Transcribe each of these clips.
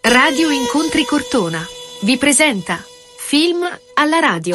Radio Incontri Cortona vi presenta Film alla radio.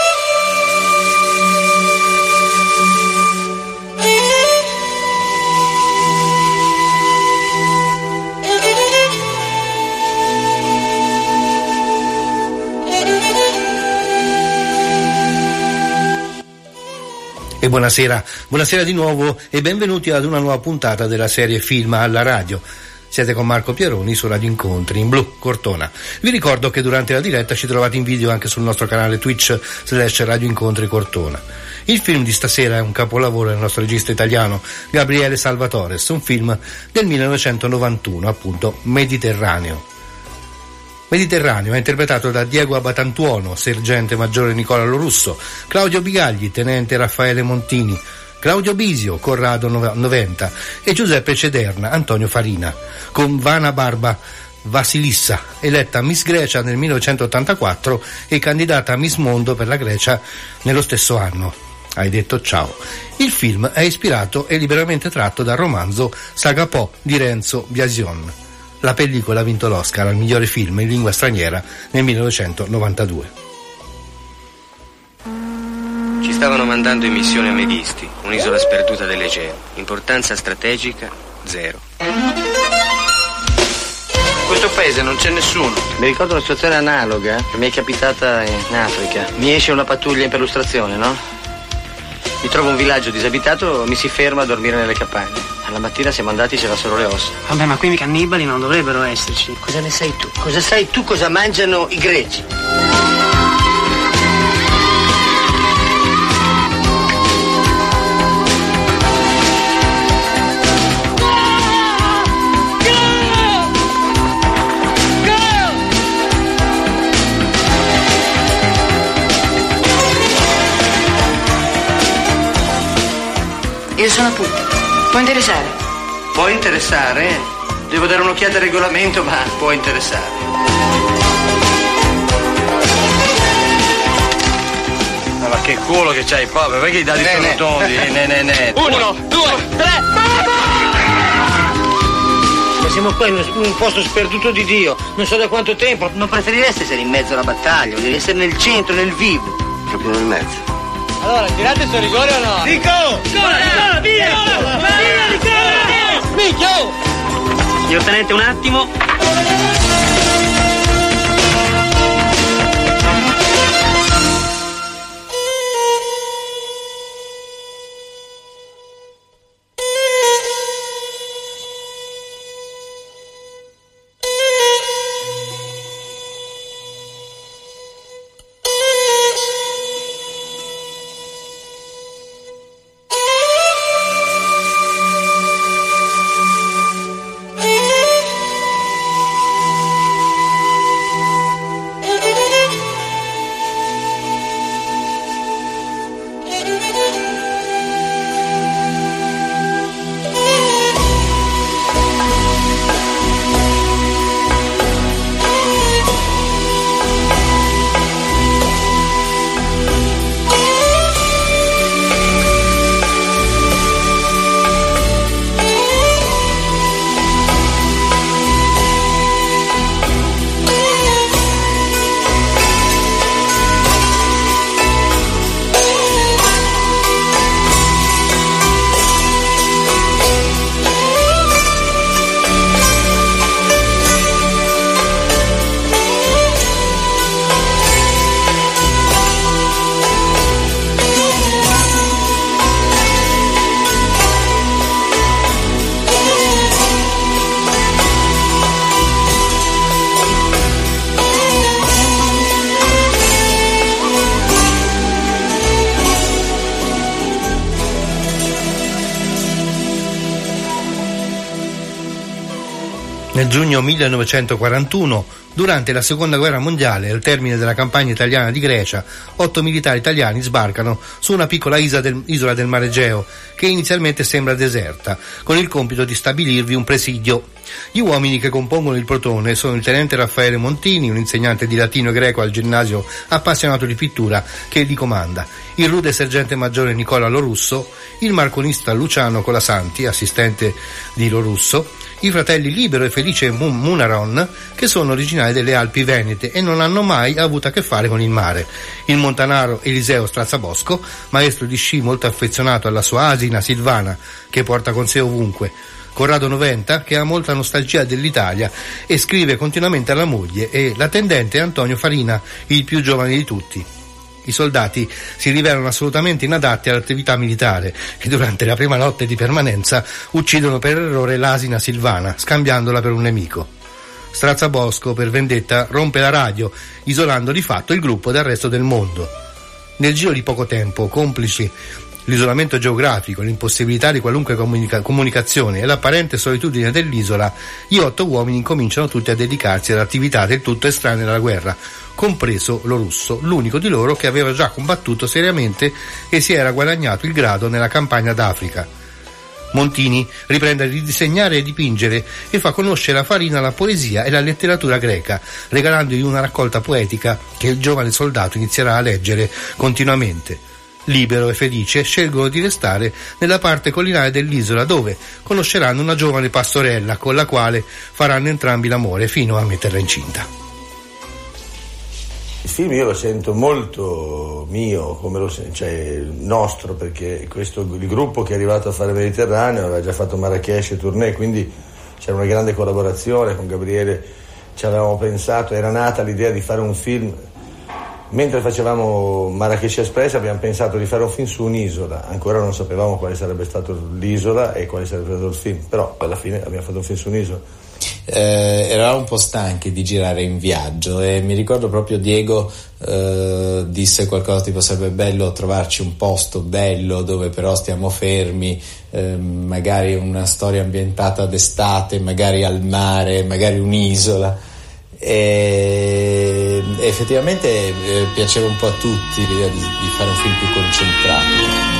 E buonasera di nuovo e benvenuti ad una nuova puntata della serie Film alla radio. Siete con Marco Pieroni su Radio Incontri in blu Cortona. Vi ricordo che durante la diretta ci trovate in video anche sul nostro canale Twitch/Radio Incontri Cortona. Il film di stasera è un capolavoro del nostro regista italiano Gabriele Salvatores, un film del 1991, appunto Mediterraneo. Mediterraneo è interpretato da Diego Abatantuono, sergente maggiore Nicola Lorusso, Claudio Bigagli, tenente Raffaele Montini, Claudio Bisio, Corrado Noventa e Giuseppe Cederna, Antonio Farina, con Vana Barba Vasilissa, eletta Miss Grecia nel 1984 e candidata a Miss Mondo per la Grecia nello stesso anno. Hai detto ciao. Il film è ispirato e liberamente tratto dal romanzo Saga Po di Renzo Biasion. La pellicola ha vinto l'Oscar al migliore film in lingua straniera nel 1992. Ci stavano mandando in missione a Meghisti, un'isola sperduta dell'Egeo. Importanza strategica, 0. In questo paese non c'è nessuno. Mi ricordo una situazione analoga che mi è capitata in Africa. Mi esce una pattuglia in perlustrazione, no? Mi trovo un villaggio disabitato, mi si ferma a dormire nelle capanne. Alla mattina siamo andati, c'era solo le ossa. Vabbè, ma qui i cannibali non dovrebbero esserci. Cosa ne sai tu? Cosa sai tu cosa mangiano i greci? Io sono appunto. Può interessare? Può interessare? Devo dare un'occhiata al regolamento, ma può interessare. Ma che culo che c'hai, proprio, perché i dadi sono tondi? 1, 2, 3. Ma siamo qua in un posto sperduto di Dio, non so da quanto tempo. Non preferireste essere in mezzo alla battaglia, devi essere nel centro, nel vivo. Proprio nel mezzo. Allora, tirate sto rigore o no? Nico! Via! Via! Minchio! Signor tenente, un attimo. Nel giugno 1941, durante la Seconda Guerra Mondiale, al termine della campagna italiana di Grecia, 8 militari italiani sbarcano su una piccola isola del Mar Egeo, che inizialmente sembra deserta, con il compito di stabilirvi un presidio. Gli uomini che compongono il plotone sono il tenente Raffaele Montini, un insegnante di latino e greco al ginnasio appassionato di pittura, che li comanda, il rude sergente maggiore Nicola Lorusso, il marconista Luciano Colasanti, assistente di Lorusso, i fratelli Libero e Felice Munaron, che sono originari delle Alpi Venete e non hanno mai avuto a che fare con il mare. Il montanaro Eliseo Strazzabosco, maestro di sci molto affezionato alla sua asina Silvana, che porta con sé ovunque. Corrado Noventa, che ha molta nostalgia dell'Italia e scrive continuamente alla moglie, e l'attendente Antonio Farina, il più giovane di tutti. I soldati si rivelano assolutamente inadatti all'attività militare e durante la prima notte di permanenza uccidono per errore l'asina Silvana, scambiandola per un nemico. Strazzabosco, per vendetta, rompe la radio, isolando di fatto il gruppo dal resto del mondo. Nel giro di poco tempo, complici l'isolamento geografico, l'impossibilità di qualunque comunicazione e l'apparente solitudine dell'isola, gli 8 uomini incominciano tutti a dedicarsi ad attività del tutto estranee alla guerra, compreso lo russo, l'unico di loro che aveva già combattuto seriamente e si era guadagnato il grado nella campagna d'Africa. Montini riprende a ridisegnare e dipingere e fa conoscere a Farina la poesia e la letteratura greca, regalandogli una raccolta poetica che il giovane soldato inizierà a leggere continuamente. Libero e Felice scelgono di restare nella parte collinare dell'isola, dove conosceranno una giovane pastorella con la quale faranno entrambi l'amore fino a metterla incinta. Il film io lo sento molto mio, come cioè nostro, perché il gruppo che è arrivato a fare Mediterraneo aveva già fatto Marrakech e Tournai, quindi c'era una grande collaborazione con Gabriele, ci avevamo pensato, era nata l'idea di fare un film. Mentre facevamo Marrakech Express abbiamo pensato di fare un film su un'isola, ancora non sapevamo quale sarebbe stato l'isola e quale sarebbe stato il film, però alla fine abbiamo fatto un film su un'isola. Eravamo un po' stanchi di girare in viaggio e mi ricordo proprio Diego disse qualcosa tipo: sarebbe bello trovarci un posto bello dove però stiamo fermi, magari una storia ambientata d'estate, magari al mare, magari un'isola. E effettivamente piaceva un po' a tutti l'idea di fare un film più concentrato.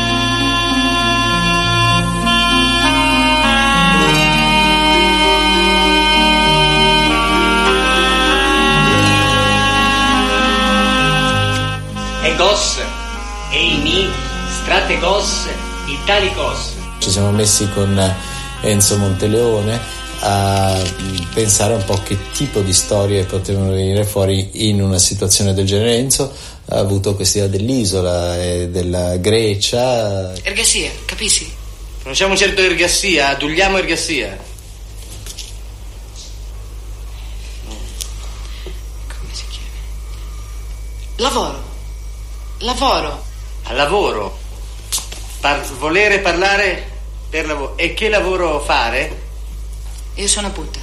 Egos, eimi, strategos, italicos. Ci siamo messi con Enzo Monteleone a pensare un po' che tipo di storie potevano venire fuori in una situazione del genere. Enzo ha avuto questa idea dell'isola e della Grecia. Ergassia, capisci? Conosciamo un certo Ergassia, adugliamo Ergassia. Come si chiama? Lavoro. Al lavoro. Volere parlare per lavoro. E che lavoro fare? Io sono puttana.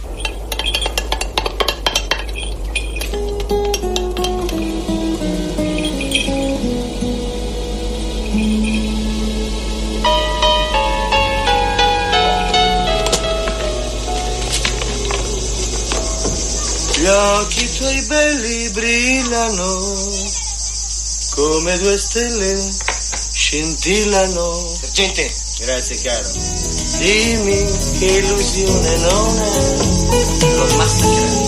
Gli occhi tuoi belli brillano come 2 stelle scintillano. Sergente, grazie caro. Dimmi che illusione non è. Lo massacrare.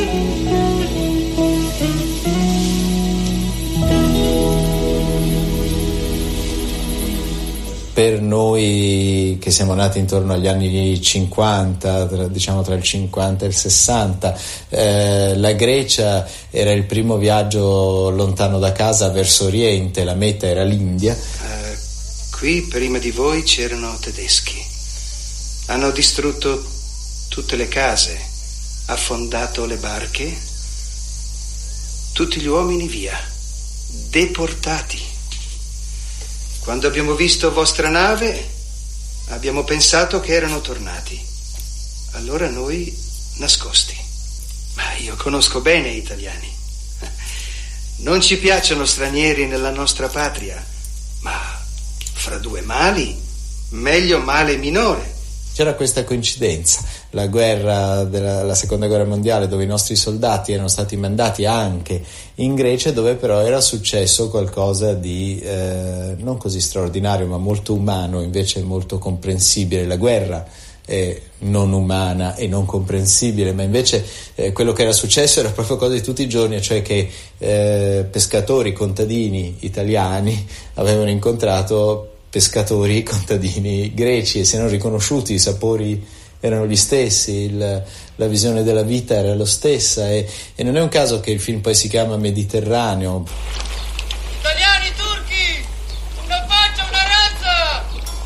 Per noi che siamo nati intorno agli anni 50, diciamo tra il 50 e il 60, la Grecia era il primo viaggio lontano da casa verso Oriente, la meta era l'India. Qui prima di voi c'erano tedeschi. Hanno distrutto tutte le case, affondato le barche, tutti gli uomini via, deportati. Quando abbiamo visto vostra nave, abbiamo pensato che erano tornati. Allora noi nascosti. Ma io conosco bene gli italiani. Non ci piacciono stranieri nella nostra patria, ma fra 2 mali, meglio male minore. C'era questa coincidenza, la seconda guerra mondiale, dove i nostri soldati erano stati mandati anche in Grecia, dove però era successo qualcosa di non così straordinario ma molto umano, invece molto comprensibile. La guerra è non umana e non comprensibile, ma invece quello che era successo era proprio cosa di tutti i giorni, cioè che pescatori, contadini italiani avevano incontrato pescatori contadini greci e si erano riconosciuti i sapori erano gli stessi, la visione della vita era la stessa, e non è un caso che il film poi si chiama Mediterraneo. Italiani, turchi, una faccia, una razza!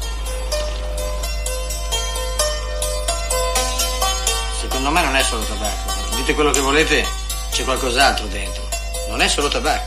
Secondo me non è solo tabacco. Dite quello che volete, c'è qualcos'altro dentro. Non è solo tabacco.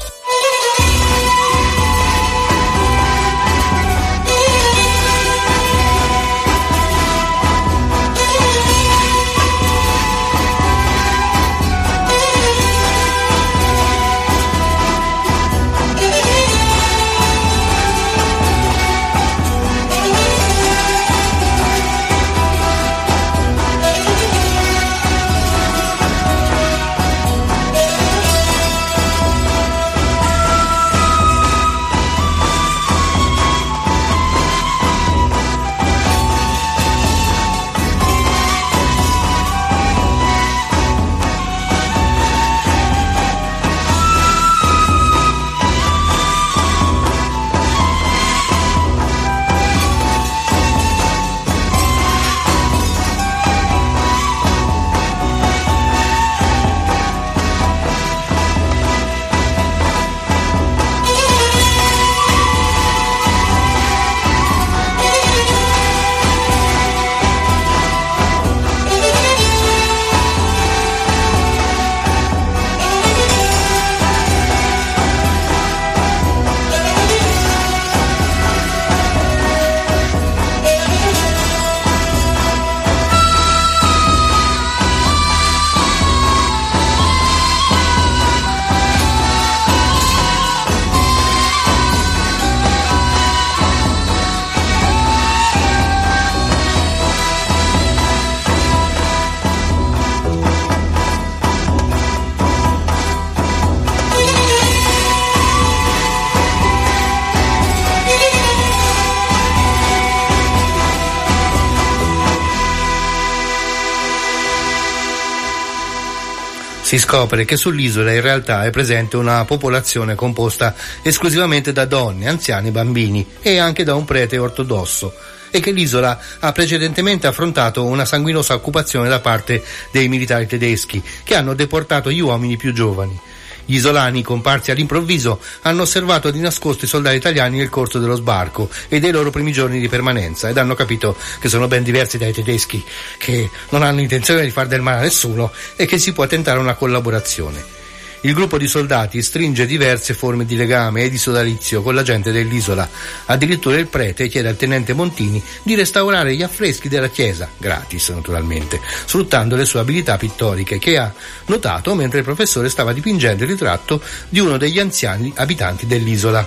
Si scopre che sull'isola in realtà è presente una popolazione composta esclusivamente da donne, anziani, bambini e anche da un prete ortodosso, e che l'isola ha precedentemente affrontato una sanguinosa occupazione da parte dei militari tedeschi, che hanno deportato gli uomini più giovani. Gli isolani, comparsi all'improvviso, hanno osservato di nascosto i soldati italiani nel corso dello sbarco e dei loro primi giorni di permanenza, ed hanno capito che sono ben diversi dai tedeschi, che non hanno intenzione di far del male a nessuno e che si può tentare una collaborazione. Il gruppo di soldati stringe diverse forme di legame e di sodalizio con la gente dell'isola. Addirittura il prete chiede al tenente Montini di restaurare gli affreschi della chiesa, gratis naturalmente, sfruttando le sue abilità pittoriche, che ha notato mentre il professore stava dipingendo il ritratto di uno degli anziani abitanti dell'isola.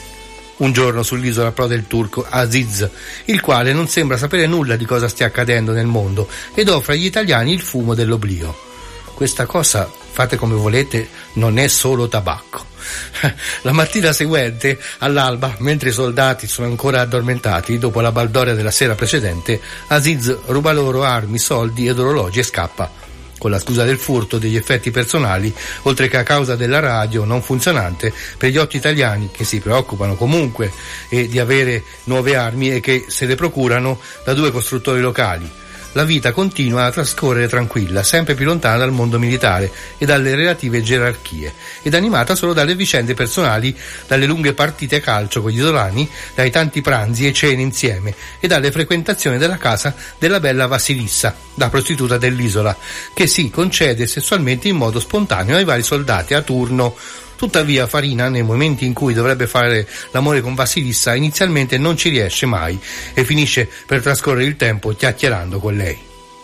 Un giorno sull'isola approda il turco Aziz, il quale non sembra sapere nulla di cosa stia accadendo nel mondo ed offre agli italiani il fumo dell'oblio. Questa cosa, fate come volete, non è solo tabacco. La mattina seguente, all'alba, mentre i soldati sono ancora addormentati, dopo la baldoria della sera precedente, Aziz ruba loro armi, soldi ed orologi e scappa. Con la scusa del furto degli effetti personali, oltre che a causa della radio non funzionante, per gli 8 italiani che si preoccupano comunque di avere nuove armi e che se le procurano da 2 costruttori locali. La vita continua a trascorrere tranquilla, sempre più lontana dal mondo militare e dalle relative gerarchie, ed animata solo dalle vicende personali, dalle lunghe partite a calcio con gli isolani, dai tanti pranzi e cene insieme e dalle frequentazioni della casa della bella Vassilissa, la prostituta dell'isola, che si concede sessualmente in modo spontaneo ai vari soldati a turno. Tuttavia Farina, nei momenti in cui dovrebbe fare l'amore con Vassilissa, inizialmente non ci riesce mai e finisce per trascorrere il tempo chiacchierando con lei.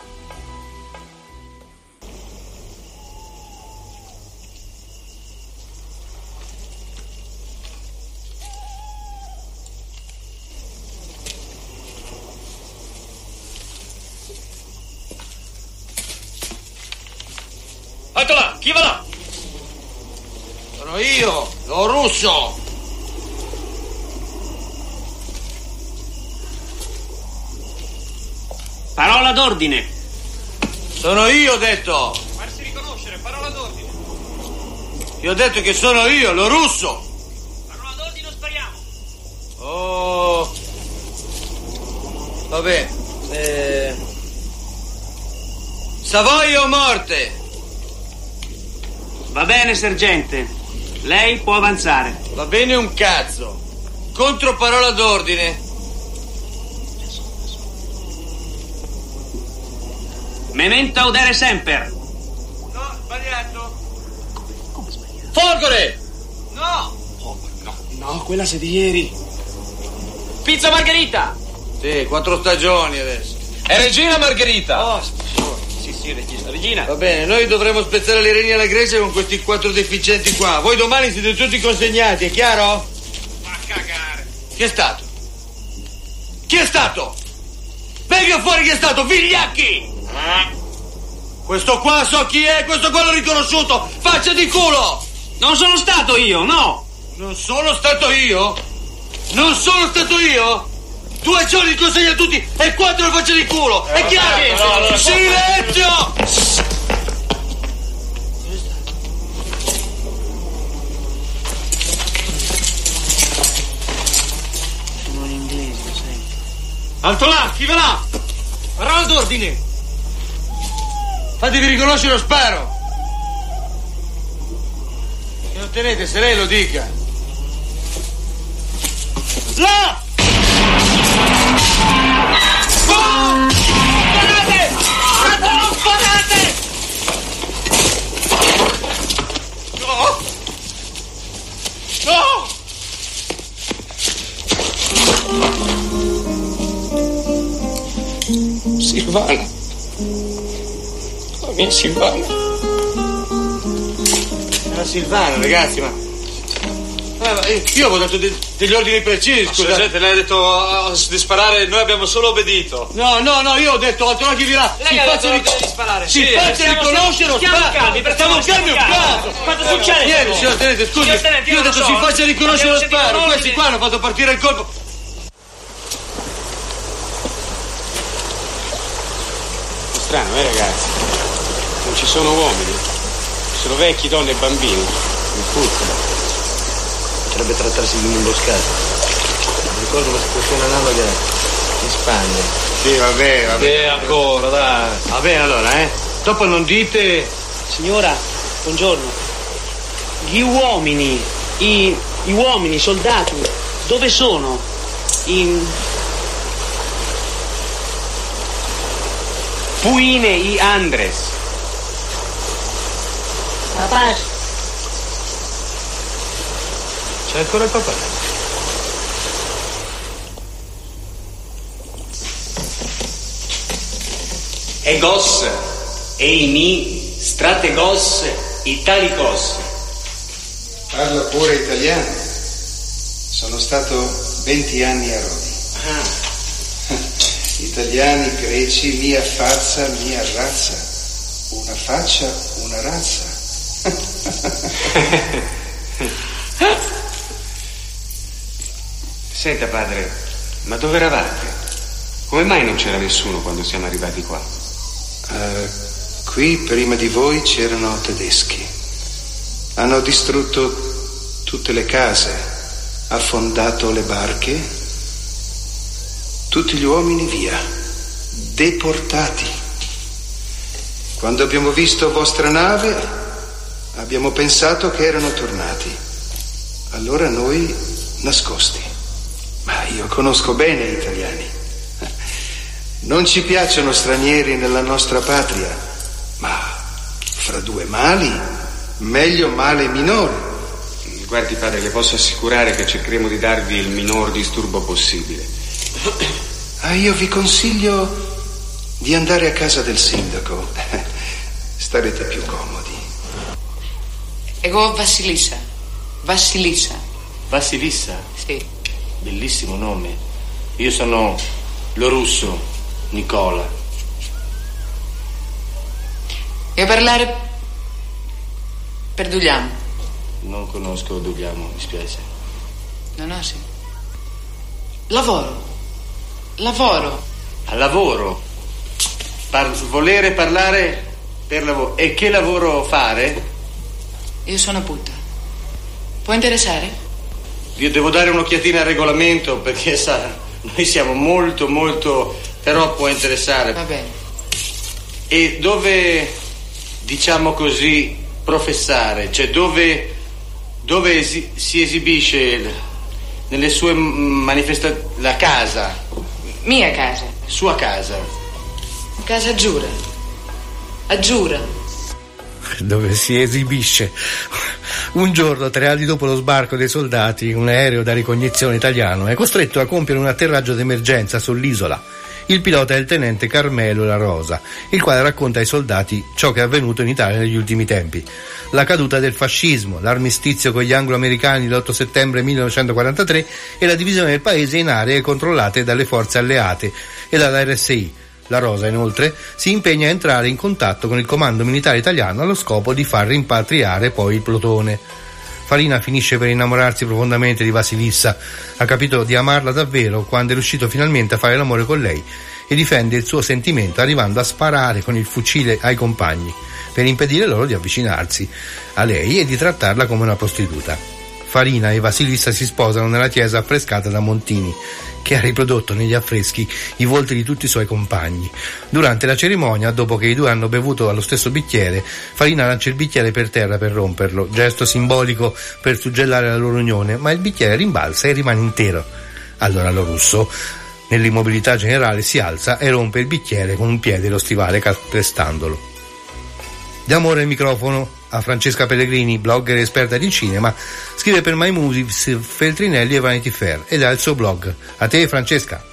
Eccola, chi va là? Sono io, lo russo! Parola d'ordine! Sono io, ho detto! Farsi riconoscere, parola d'ordine! Io ho detto che sono io, lo russo! Parola d'ordine o spariamo! Oh! Vabbè, Savoia o morte? Va bene, sergente. Lei può avanzare. Va bene un cazzo. Contro parola d'ordine. Memento audere semper. No, sbagliato. Come sbagliato? Folgore! No! No, quella sei di ieri. Pizza margherita! Sì, 4 stagioni adesso. È Regina Margherita! Oh, Sì, Regina. va bene, noi dovremo spezzare le reni alla Grecia con questi 4 deficienti qua. Voi domani siete tutti consegnati, è chiaro? Ma cagare. Chi è stato? Chi è stato? Venga fuori chi è stato, vigliacchi! Questo qua so chi è, questo qua l'ho riconosciuto! Faccia di culo! Non sono stato io, no! Non sono stato io? Non sono stato io? 2 giorni di consegna a tutti e 4 faccia di culo! È chiaro? no. Silenzio! Sono in inglese, lo sai. Alto là, chi va là? Parola d'ordine! Fatevi riconoscere lo sparo! Che ottenete se lei lo dica? Là! Oh! Sparate! Non sparate! No! No! Silvana. La mia Silvana. Era Silvana, ragazzi, ma io avevo dato degli ordini precisi, scusate. Sergente, lei ha detto di sparare, noi abbiamo solo obbedito. No, io ho detto altro chi vi là. Lei ha detto di sparare. Si faccia riconoscere lo sparo. Stiamo calmi un cazzo. Quanto succede? Niente, signor Tenente, scusi. Io ho detto si faccia riconoscere lo sparo. Questi qua hanno fatto partire il colpo. Strano, ragazzi? Non ci sono uomini, ci sono vecchi, donne e bambini. In puzza. Potrebbe trattarsi di un'imboscata. Ricordo una situazione analoga in Spagna. Sì, vabbè. Ancora, dai. Va bene, allora, Dopo non dite... Signora, buongiorno. Gli uomini, i uomini, i soldati, dove sono? Puine i Andres. Papà. C'è ancora il papà? Egos, eimi, strategos, italicos. Parla pure italiano. Sono stato 20 anni a Rodi. Italiani, greci, mia fazza, mia razza. Una faccia, una razza. Senta padre, ma dove eravate? Come mai non c'era nessuno quando siamo arrivati qua? Qui prima di voi c'erano tedeschi. Hanno distrutto tutte le case, affondato le barche. Tutti gli uomini via, deportati. Quando abbiamo visto vostra nave, abbiamo pensato che erano tornati. Allora noi nascosti. Ma io conosco bene gli italiani. Non ci piacciono stranieri nella nostra patria, ma fra due mali, meglio male minore. Guardi padre, le posso assicurare che cercheremo di darvi il minor disturbo possibile. Io vi consiglio di andare a casa del sindaco. Starete più comodi. Ego Vassilissa. Vassilissa. Vassilissa? Sì. Bellissimo nome. Io sono lo russo, Nicola. E parlare per Dugliamo? Non conosco Dugliamo, mi spiace. No, sì. Lavoro. A lavoro? Volere parlare per lavoro. E che lavoro fare? Io sono puta. Può interessare? Io devo dare un'occhiatina al regolamento perché sa, noi siamo molto, però può interessare. Va bene. E dove, diciamo così, professare, cioè dove si esibisce nelle sue manifestazioni, la casa. Mia casa. Sua casa. Casa a Giura. Dove si esibisce. Un giorno, 3 anni dopo lo sbarco dei soldati, un aereo da ricognizione italiano è costretto a compiere un atterraggio d'emergenza sull'isola. Il pilota è il tenente Carmelo La Rosa, il quale racconta ai soldati ciò che è avvenuto in Italia negli ultimi tempi. La caduta del fascismo, l'armistizio con gli anglo-americani l'8 settembre 1943 e la divisione del paese in aree controllate dalle forze alleate e dalla RSI. La Rosa, inoltre, si impegna a entrare in contatto con il comando militare italiano allo scopo di far rimpatriare poi il plotone. Farina finisce per innamorarsi profondamente di Vasilissa, ha capito di amarla davvero quando è riuscito finalmente a fare l'amore con lei e difende il suo sentimento arrivando a sparare con il fucile ai compagni per impedire loro di avvicinarsi a lei e di trattarla come una prostituta. Farina e Vasilissa si sposano nella chiesa affrescata da Montini, che ha riprodotto negli affreschi i volti di tutti i suoi compagni. Durante la cerimonia, dopo che i due hanno bevuto allo stesso bicchiere, Farina lancia il bicchiere per terra per romperlo, gesto simbolico per suggellare la loro unione, ma il bicchiere rimbalza e rimane intero. Allora lo russo, nell'immobilità generale, si alza e rompe il bicchiere con un piede e lo stivale calpestandolo. Diamo ora il microfono a Francesca Pellegrini, blogger e esperta di cinema, scrive per My Movies, Feltrinelli e Vanity Fair ed ha il suo blog. A te, Francesca.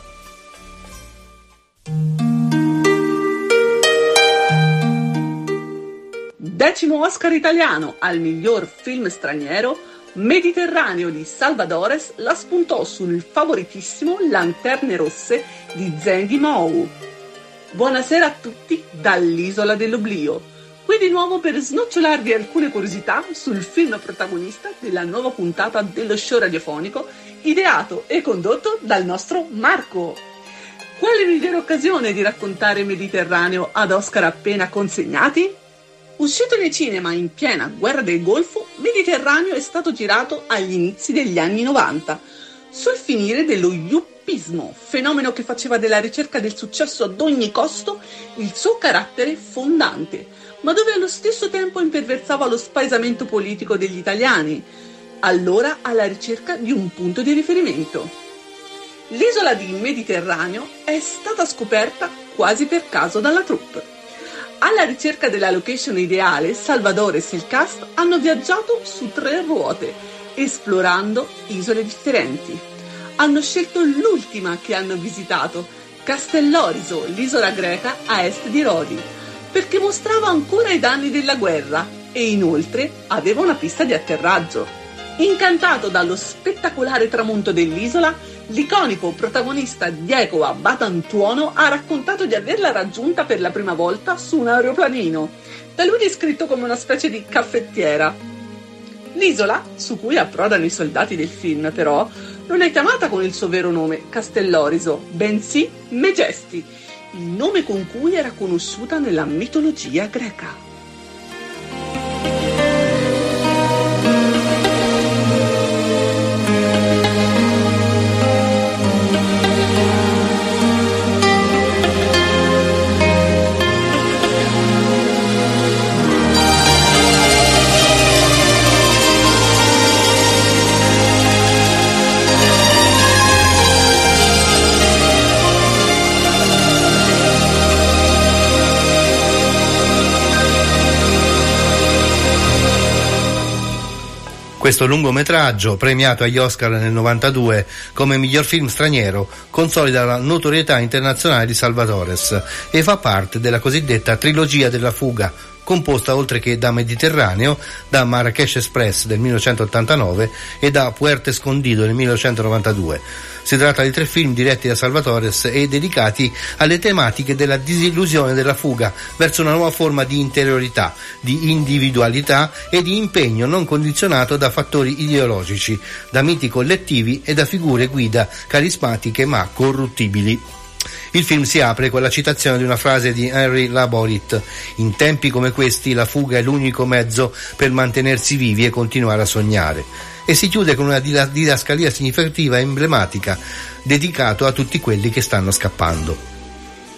Decimo Oscar italiano al miglior film straniero, Mediterraneo di Salvadores la spuntò sul favoritissimo Lanterne Rosse di Zenghi Mou. Buonasera a tutti dall'Isola dell'Oblio. Qui di nuovo per snocciolarvi alcune curiosità sul film protagonista della nuova puntata dello show radiofonico ideato e condotto dal nostro Marco. Quale migliore occasione di raccontare Mediterraneo ad Oscar appena consegnati? Uscito nei cinema in piena guerra del Golfo, Mediterraneo è stato girato agli inizi degli anni 90, sul finire dello yuppismo, fenomeno che faceva della ricerca del successo ad ogni costo il suo carattere fondante, ma dove allo stesso tempo imperversava lo spaesamento politico degli italiani, allora alla ricerca di un punto di riferimento. L'isola di Mediterraneo è stata scoperta quasi per caso dalla troupe. Alla ricerca della location ideale, Salvadores e il cast hanno viaggiato su 3 ruote, esplorando isole differenti. Hanno scelto l'ultima che hanno visitato, Castellorizo, l'isola greca a est di Rodi, perché mostrava ancora i danni della guerra e inoltre aveva una pista di atterraggio. Incantato dallo spettacolare tramonto dell'isola, l'iconico protagonista Diego Abatantuono ha raccontato di averla raggiunta per la prima volta su un aeroplanino, da lui descritto come una specie di caffettiera. L'isola, su cui approdano i soldati del film, però, non è chiamata con il suo vero nome, Castellorizo, bensì Megesti, il nome con cui era conosciuta nella mitologia greca. Questo lungometraggio, premiato agli Oscar nel 92 come miglior film straniero, consolida la notorietà internazionale di Salvadores e fa parte della cosiddetta trilogia della fuga, composta oltre che da Mediterraneo, da Marrakech Express del 1989 e da Puerto Escondido del 1992. Si tratta di 3 film diretti da Salvadores e dedicati alle tematiche della disillusione della fuga verso una nuova forma di interiorità, di individualità e di impegno non condizionato da fattori ideologici, da miti collettivi e da figure guida carismatiche ma corruttibili. Il film si apre con la citazione di una frase di Henry Laborit: in tempi come questi la fuga è l'unico mezzo per mantenersi vivi e continuare a sognare, e si chiude con una didascalia significativa e emblematica dedicato a tutti quelli che stanno scappando.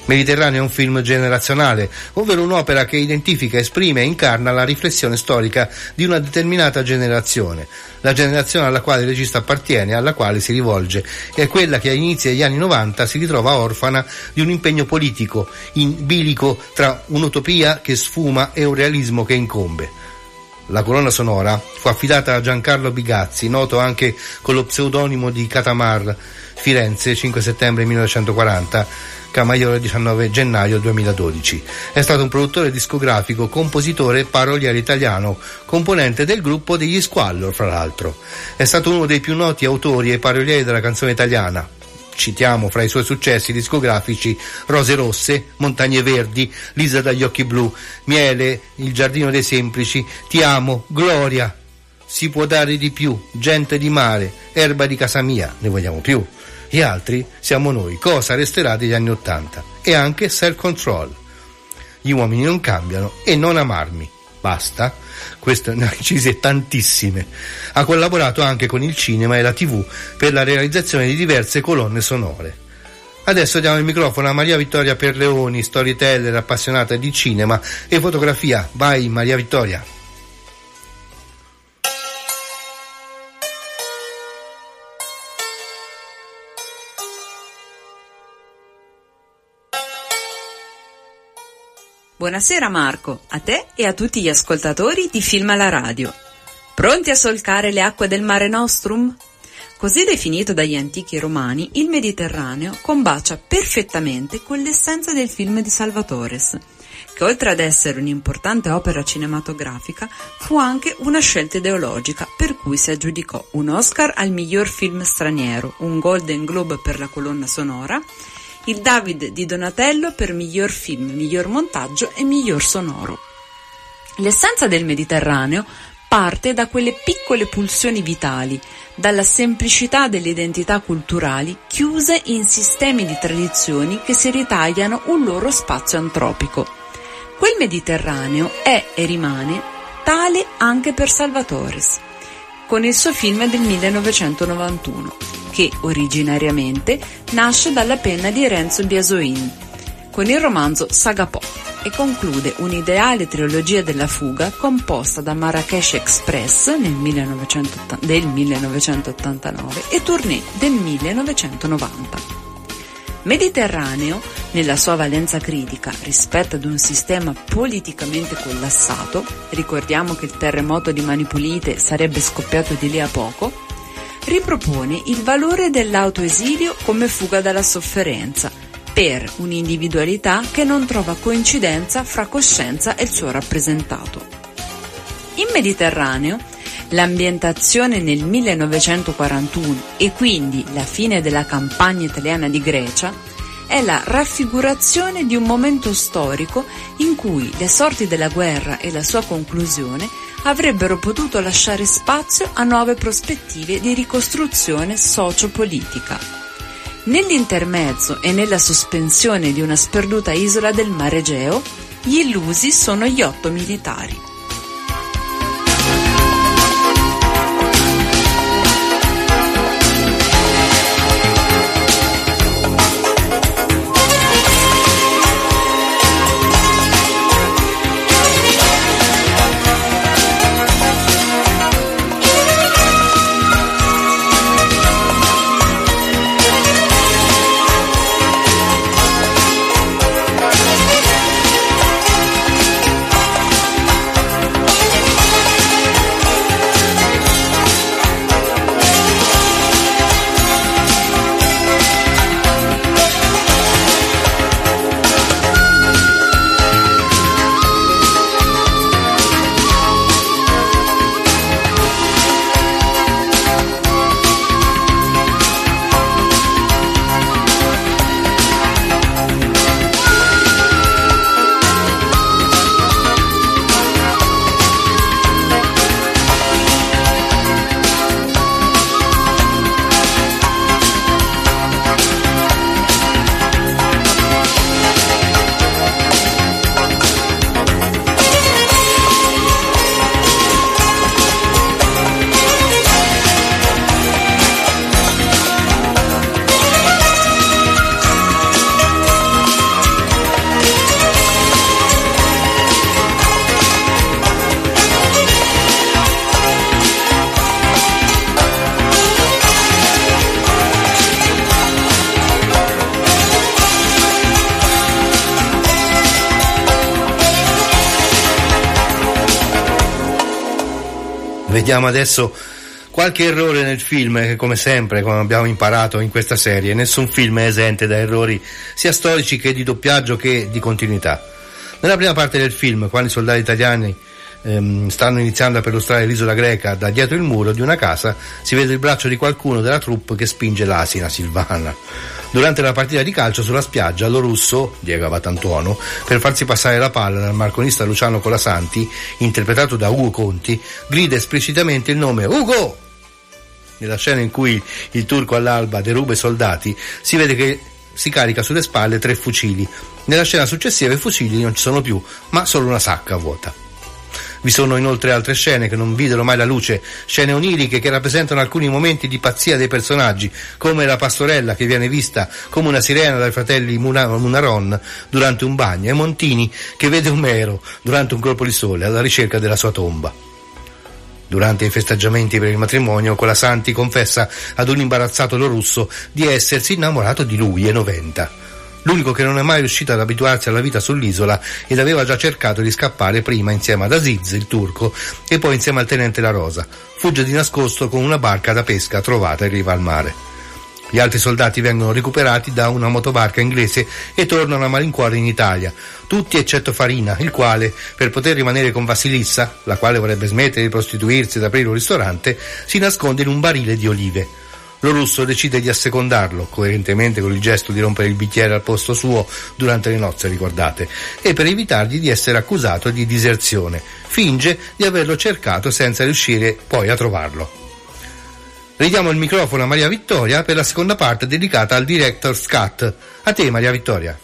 Mediterraneo è un film generazionale, ovvero un'opera che identifica, esprime e incarna la riflessione storica di una determinata generazione, la generazione alla quale il regista appartiene, alla quale si rivolge, è quella che all'inizio degli anni 90 si ritrova orfana di un impegno politico, in bilico tra un'utopia che sfuma e un realismo che incombe. La colonna sonora fu affidata a Giancarlo Bigazzi, noto anche con lo pseudonimo di Katamar, Firenze, 5 settembre 1940, Camaiore 19 gennaio 2012. È stato un produttore discografico, compositore e paroliere italiano, componente del gruppo degli Squallor, fra l'altro. È stato uno dei più noti autori e parolieri della canzone italiana. Citiamo fra i suoi successi discografici Rose Rosse, Montagne Verdi, Lisa dagli occhi blu, Miele, Il giardino dei semplici, Ti amo, Gloria, Si può dare di più, Gente di mare, Erba di casa mia, ne vogliamo più. Gli altri siamo noi, Cosa resterà degli anni '80, e anche Self Control. Gli uomini non cambiano e Non amarmi. Basta. Questo ne ha incise tantissime. Ha collaborato anche con il cinema e la TV per la realizzazione di diverse colonne sonore. Adesso diamo il microfono a Maria Vittoria Perleoni, storyteller appassionata di cinema e fotografia. Vai Maria Vittoria. Buonasera Marco, a te e a tutti gli ascoltatori di Film alla Radio. Pronti a solcare le acque del Mare Nostrum? Così definito dagli antichi romani, il Mediterraneo combacia perfettamente con l'essenza del film di Salvatores, che oltre ad essere un'importante opera cinematografica, fu anche una scelta ideologica, per cui si aggiudicò un Oscar al miglior film straniero, un Golden Globe per la colonna sonora, il David di Donatello per miglior film, miglior montaggio e miglior sonoro. L'essenza del Mediterraneo parte da quelle piccole pulsioni vitali, dalla semplicità delle identità culturali chiuse in sistemi di tradizioni che si ritagliano un loro spazio antropico. Quel Mediterraneo è e rimane tale anche per Salvatores, con il suo film del 1991, che originariamente nasce dalla penna di Renzo Biasoin, con il romanzo Sagapò, e conclude un'ideale trilogia della fuga composta da Marrakesh Express del 1989 e Tournée del 1990. Mediterraneo, nella sua valenza critica rispetto ad un sistema politicamente collassato, ricordiamo che il terremoto di Mani Pulite sarebbe scoppiato di lì a poco, ripropone il valore dell'autoesilio come fuga dalla sofferenza, per un'individualità che non trova coincidenza fra coscienza e il suo rappresentato. In Mediterraneo, l'ambientazione nel 1941 e quindi la fine della campagna italiana di Grecia è la raffigurazione di un momento storico in cui le sorti della guerra e la sua conclusione avrebbero potuto lasciare spazio a nuove prospettive di ricostruzione socio-politica. Nell'intermezzo e nella sospensione di una sperduta isola del Mar Egeo, gli illusi sono gli 8 militari. Vediamo adesso qualche errore nel film che, come sempre, come abbiamo imparato in questa serie, nessun film è esente da errori sia storici che di doppiaggio che di continuità. Nella prima parte del film, quando i soldati italiani stanno iniziando a perlustrare l'isola greca, da dietro il muro di una casa si vede il braccio di qualcuno della troupe che spinge l'asina Silvana. Durante la partita di calcio sulla spiaggia, Lo Russo, Diego Avatantuono, per farsi passare la palla dal marconista Luciano Colasanti, interpretato da Ugo Conti, grida esplicitamente il nome Ugo! Nella scena in cui il turco all'alba deruba i soldati, si vede che si carica sulle spalle 3 fucili. Nella scena successiva i fucili non ci sono più, ma solo una sacca vuota. Vi sono inoltre altre scene che non videro mai la luce, scene oniriche che rappresentano alcuni momenti di pazzia dei personaggi, come la pastorella che viene vista come una sirena dai fratelli Munaron durante un bagno, e Montini che vede Omero durante un colpo di sole alla ricerca della sua tomba. Durante i festeggiamenti per il matrimonio, Colasanti confessa ad un imbarazzato Lo Russo di essersi innamorato di lui e 90. L'unico che non è mai riuscito ad abituarsi alla vita sull'isola ed aveva già cercato di scappare prima insieme ad Aziz, il turco, e poi insieme al tenente La Rosa. Fugge di nascosto con una barca da pesca trovata in riva al mare. Gli altri soldati vengono recuperati da una motobarca inglese e tornano a malincuore in Italia, tutti eccetto Farina, il quale, per poter rimanere con Vasilissa, la quale vorrebbe smettere di prostituirsi ed aprire un ristorante, si nasconde in un barile di olive. Lo Russo decide di assecondarlo, coerentemente con il gesto di rompere il bicchiere al posto suo durante le nozze, ricordate, e per evitargli di essere accusato di diserzione, finge di averlo cercato senza riuscire poi a trovarlo. Ridiamo il microfono a Maria Vittoria per la seconda parte dedicata al Director's Cut. A te, Maria Vittoria.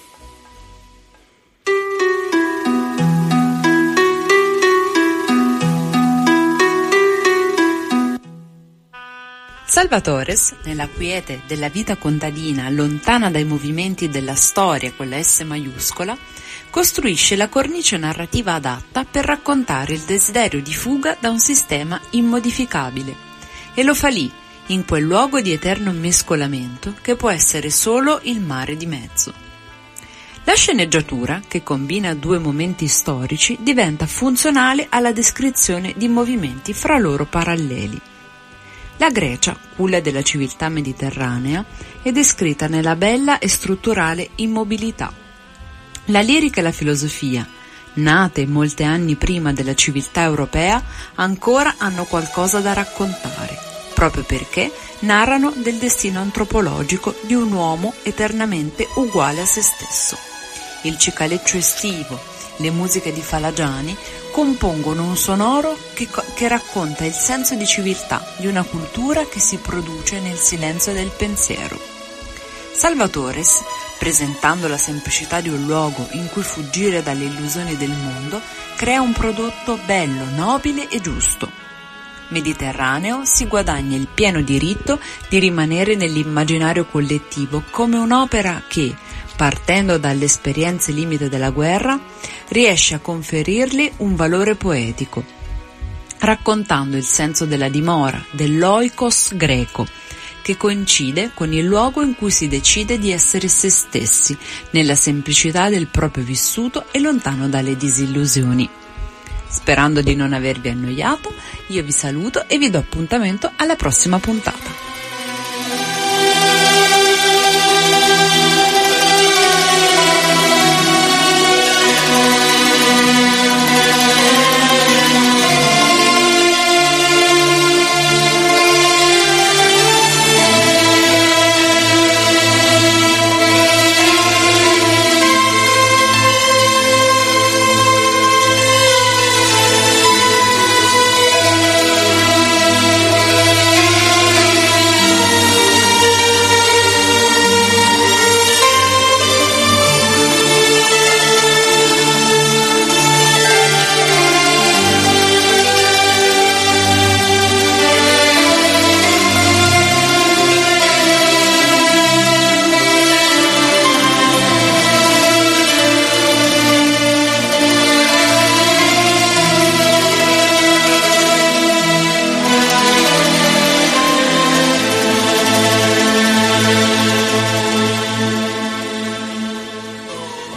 Salvatores, nella quiete della vita contadina, lontana dai movimenti della storia con la S maiuscola, costruisce la cornice narrativa adatta per raccontare il desiderio di fuga da un sistema immodificabile, e lo fa lì, in quel luogo di eterno mescolamento che può essere solo il mare di mezzo. La sceneggiatura, che combina 2 momenti storici, diventa funzionale alla descrizione di movimenti fra loro paralleli. La Grecia, culla della civiltà mediterranea, è descritta nella bella e strutturale immobilità. La lirica e la filosofia, nate molti anni prima della civiltà europea, ancora hanno qualcosa da raccontare, proprio perché narrano del destino antropologico di un uomo eternamente uguale a se stesso. Il cicaleccio estivo, le musiche di Falagiani compongono un sonoro che racconta il senso di civiltà di una cultura che si produce nel silenzio del pensiero. Salvatores, presentando la semplicità di un luogo in cui fuggire dalle illusioni del mondo, crea un prodotto bello, nobile e giusto. Mediterraneo si guadagna il pieno diritto di rimanere nell'immaginario collettivo come un'opera che, partendo dalle esperienze limite della guerra, riesce a conferirgli un valore poetico, raccontando il senso della dimora, dell'oikos greco, che coincide con il luogo in cui si decide di essere se stessi, nella semplicità del proprio vissuto e lontano dalle disillusioni. Sperando di non avervi annoiato, io vi saluto e vi do appuntamento alla prossima puntata.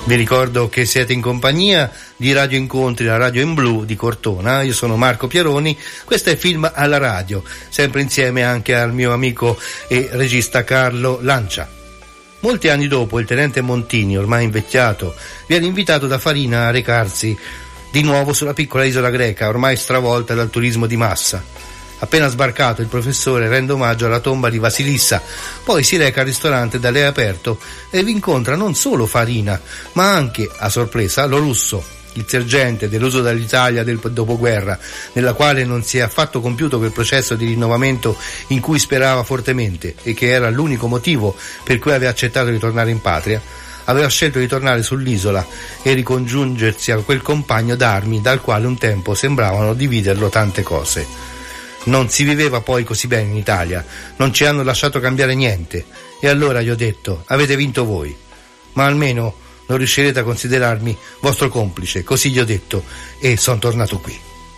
Vi ricordo che siete in compagnia di Radio Incontri, la radio in blu di Cortona. Io sono Marco Pieroni, questo è Film alla Radio, sempre insieme anche al mio amico e regista Carlo Lancia. Molti anni dopo il tenente Montini, ormai invecchiato, viene invitato da Farina a recarsi di nuovo sulla piccola isola greca, ormai stravolta dal turismo di massa. Appena sbarcato, il professore rende omaggio alla tomba di Vasilissa, poi si reca al ristorante da lei aperto e vi incontra non solo Farina, ma anche, a sorpresa, Lo Russo, il sergente deluso dall'Italia del dopoguerra, nella quale non si è affatto compiuto quel processo di rinnovamento in cui sperava fortemente e che era l'unico motivo per cui aveva accettato di tornare in patria. Aveva scelto di tornare sull'isola e ricongiungersi a quel compagno d'armi dal quale un tempo sembravano dividerlo tante cose. Non si viveva poi così bene in Italia, non ci hanno lasciato cambiare niente, e allora gli ho detto: avete vinto voi, ma almeno non riuscirete a considerarmi vostro complice. Così gli ho detto e sono tornato qui.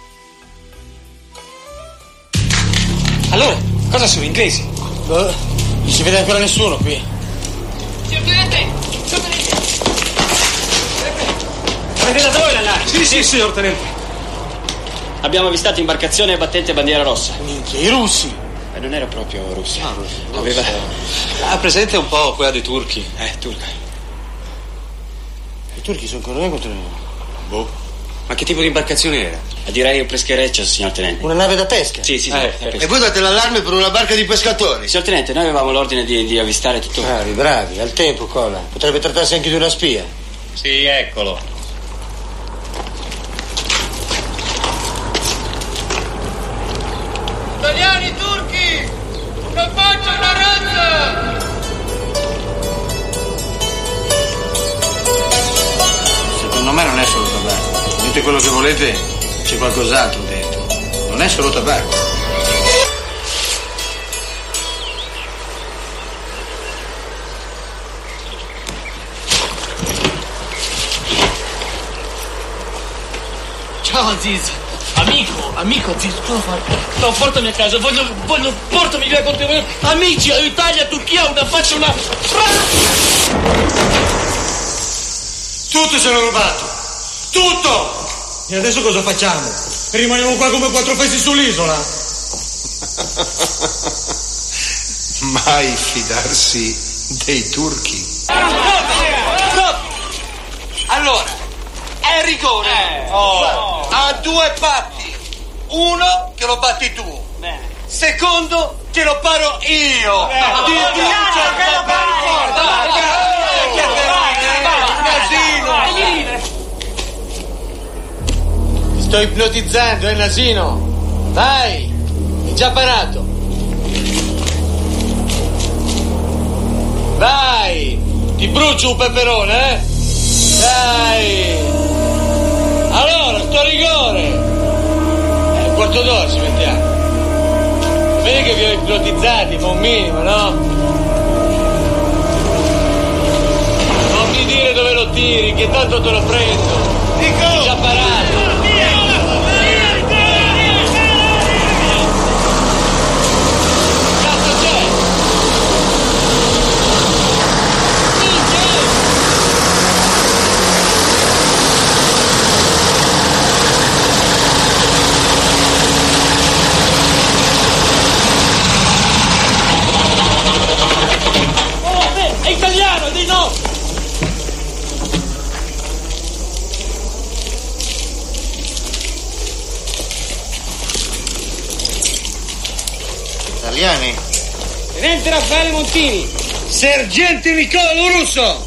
Allora, cosa sono inglesi? Non si vede ancora nessuno qui. Signor Tenente! Avete da dove l'allarme? Sì, signor Tenente. Abbiamo avvistato imbarcazione battente bandiera rossa. Minchia, i russi. Non era proprio russi. Aveva... Ha presente un po' quella dei turchi? Turca. I turchi sono con noi contro noi? Boh. Ma che tipo di imbarcazione era? Direi un peschereccio, signor Tenente. Una nave da pesca? Sì. E voi date l'allarme per una barca di pescatori? Signor Tenente, noi avevamo l'ordine di avvistare tutto. Bravi, al tempo, Cola. Potrebbe trattarsi anche di una spia. Sì, eccolo. Italiani, turchi! Una faccia, una razza! Secondo me non è solo tabacco. Dite quello che volete, c'è qualcos'altro dentro. Non è solo tabacco. Ciao Aziz. Amico Aziz, cosa fai? No, portami a casa, voglio portami via con te. Amici, Italia, Turchia, una faccia, una... Tutto se l'ho rubato! Tutto! E adesso cosa facciamo? Rimaniamo qua come quattro fessi sull'isola? Mai fidarsi dei turchi. Stop! Allora, è rigore. Ha due patti. Uno che lo batti tu. Secondo che lo paro io. Sto ipnotizzando, Nasino. Vai, è già parato. Vai, ti brucio un peperone, Dai. Allora, sto a rigore. Un quarto d'ora ci mettiamo. Vedi che vi ho ipnotizzati, ma un minimo, no? Non mi dire dove lo tiri, che tanto te lo prendo. È già parato. È italiano, di no! Italiani? Tenente Raffaele Montini! Sergente Nicola Lo Russo!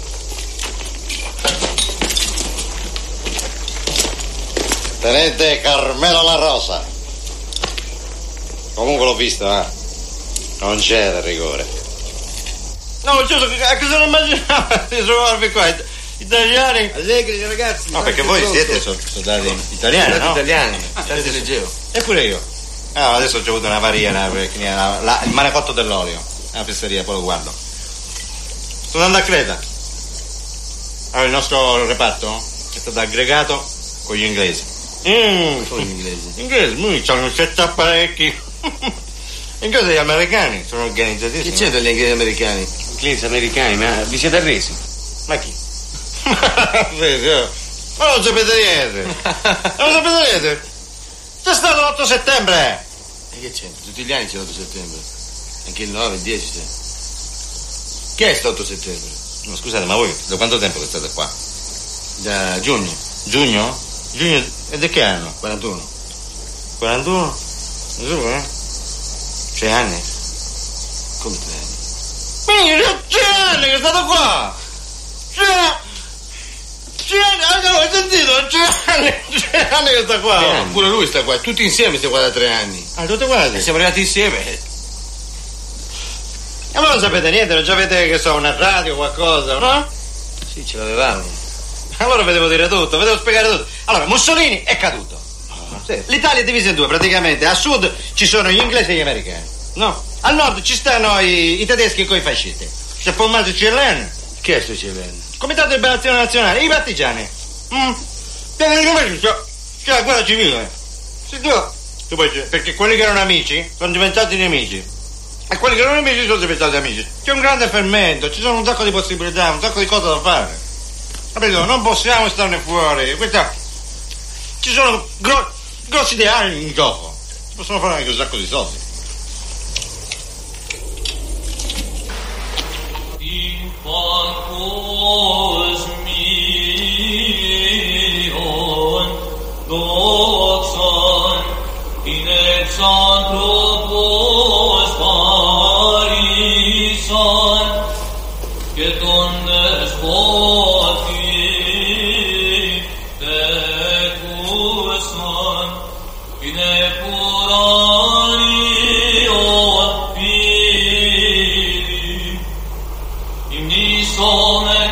Tenente Carmelo La Rosa. Comunque l'ho visto, non c'era rigore. No, giusto, a cosa non immaginavo di trovarvi qua? Italiani? Allegri, ragazzi. No, perché voi siete soldati italiani, no? Italiani, certo leggevo. E pure io. Adesso ho avuto un'avaria, il manefotto dell'olio. Una fesseria, poi lo guardo. Sto andando a Creta. Allora, il nostro reparto è stato aggregato con gli inglesi. Con gli inglesi? Inglesi, c'hanno un set apparecchi. Inglesi gli americani sono organizzatissimi. Chi c'è degli inglesi americani? Inglesi americani, ma vi siete arresi? Ma chi? Ma non sapete niente. Non sapete niente. C'è stato l'8 settembre. E che c'entra? Tutti gli anni c'è l'8 settembre. Anche il 9, il 10 c'è. Che è sto 8 settembre? No, scusate, ma voi da quanto tempo che state qua? Da giugno. Giugno? Giugno e di che anno? 41. 41? Giuro, 3 anni? Come 3 anni? Minchia, 3 anni che è stato qua! 3 anni, hai sentito? 3 anni che sta qua! Oh, pure lui sta qua, tutti insieme stiamo qua da 3 anni. Ah, tutti quanti? Siamo arrivati insieme. E voi non sapete niente, non avete, che so, una radio o qualcosa, no? Sì, ce l'avevamo. Allora vedevo dire tutto, vedevo spiegare tutto. Allora, Mussolini è caduto. Sì. L'Italia è divisa in due praticamente. A sud ci sono gli inglesi e gli americani, no? Al nord ci stanno i tedeschi con i fascisti. C'è formato il CLN. Che è sto CLN? Comitato di Liberazione Nazionale, i partigiani. C'è la guerra civile. Perché quelli che erano amici sono diventati nemici. E quelli che erano nemici sono diventati amici. C'è un grande fermento, ci sono un sacco di possibilità, un sacco di cose da fare. Capito? Non possiamo starne fuori. Ci sono grossi ideali in gioco. Si possono fare anche un sacco di soldi. In quantos mion doxon in exantropos parison che donne spoti detuson in epuranio piri in nisome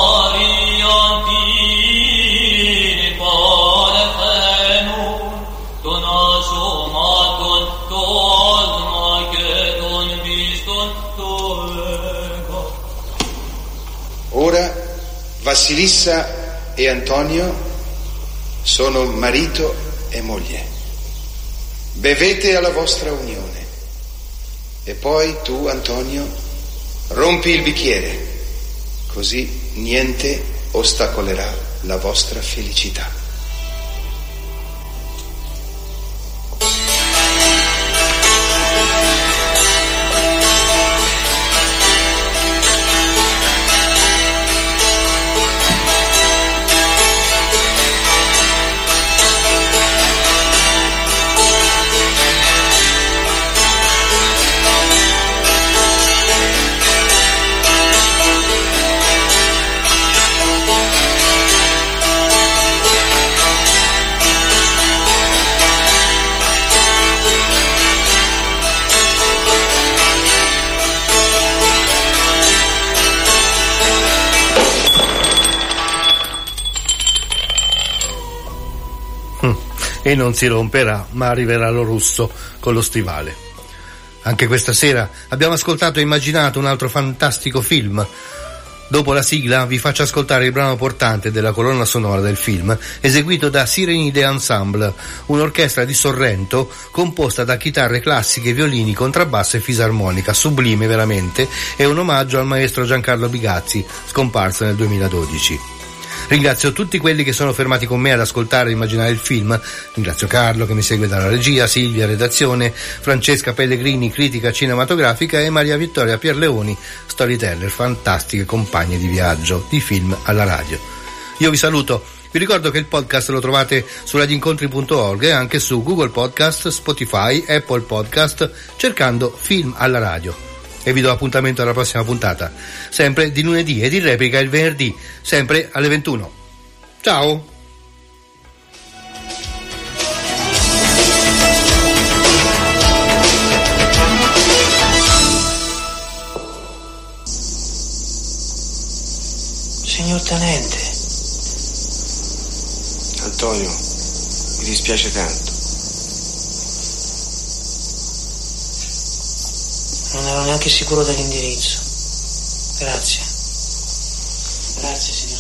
mariantini parthenu donasomaton tolma che don viston tolega. Ora Vassilissa e Antonio sono marito e moglie. Bevete alla vostra unione. E poi tu, Antonio, rompi il bicchiere, così niente ostacolerà la vostra felicità. E non si romperà, ma arriverà lo russo con lo stivale. Anche questa sera abbiamo ascoltato e immaginato un altro fantastico film. Dopo la sigla vi faccio ascoltare il brano portante della colonna sonora del film, eseguito da Sirenide Ensemble, un'orchestra di Sorrento composta da chitarre classiche, violini, contrabbasso e fisarmonica, sublime veramente, e un omaggio al maestro Giancarlo Bigazzi, scomparso nel 2012. Ringrazio tutti quelli che sono fermati con me ad ascoltare e immaginare il film. Ringrazio Carlo che mi segue dalla regia, Silvia redazione, Francesca Pellegrini critica cinematografica e Maria Vittoria Pierleoni storyteller, fantastiche compagne di viaggio di Film alla Radio. Io vi saluto, vi ricordo che il podcast lo trovate su radioincontri.org e anche su Google Podcast, Spotify, Apple Podcast cercando Film alla Radio. E vi do appuntamento alla prossima puntata, sempre di lunedì ed in replica il venerdì, sempre alle 21. Ciao! Signor Tenente. Antonio, mi dispiace tanto. Non ero neanche sicuro dell'indirizzo. Grazie. Grazie, signor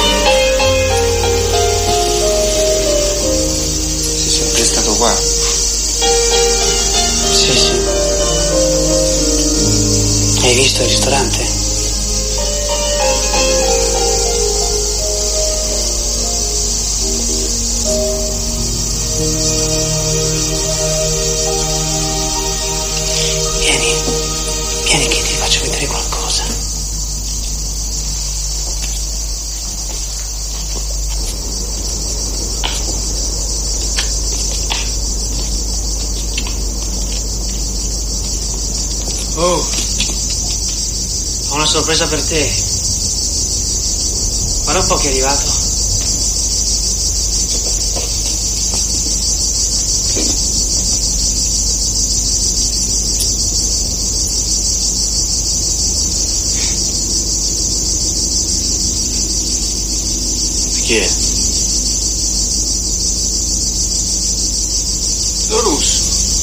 Sei sempre stato qua. Sì, sì. Hai visto il ristorante? Vieni che ti faccio vedere qualcosa. Oh, ho una sorpresa per te. Guarda un po' che è arrivato. Chi è? Lo russo.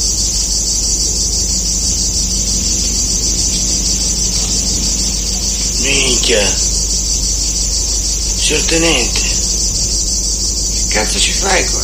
Minchia. Signor tenente. Che cazzo ci fai qua?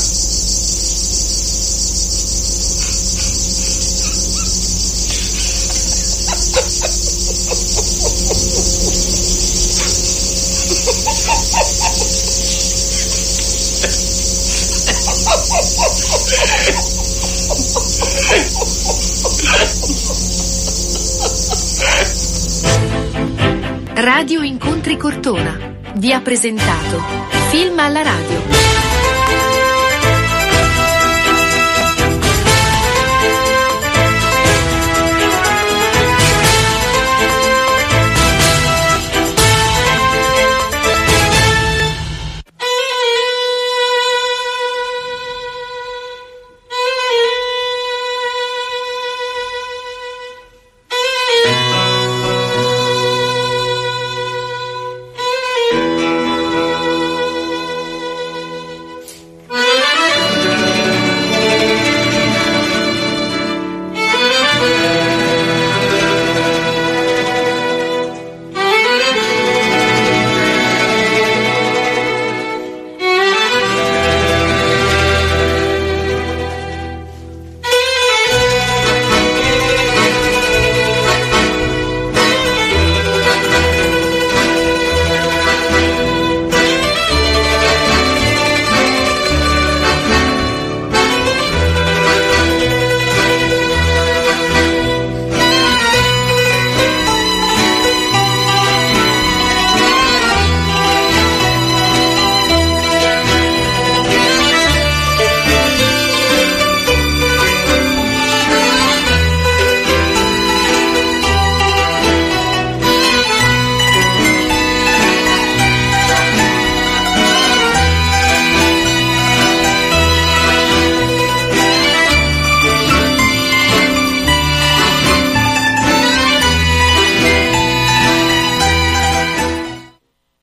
Radio Incontri Cortona vi ha presentato Film alla radio.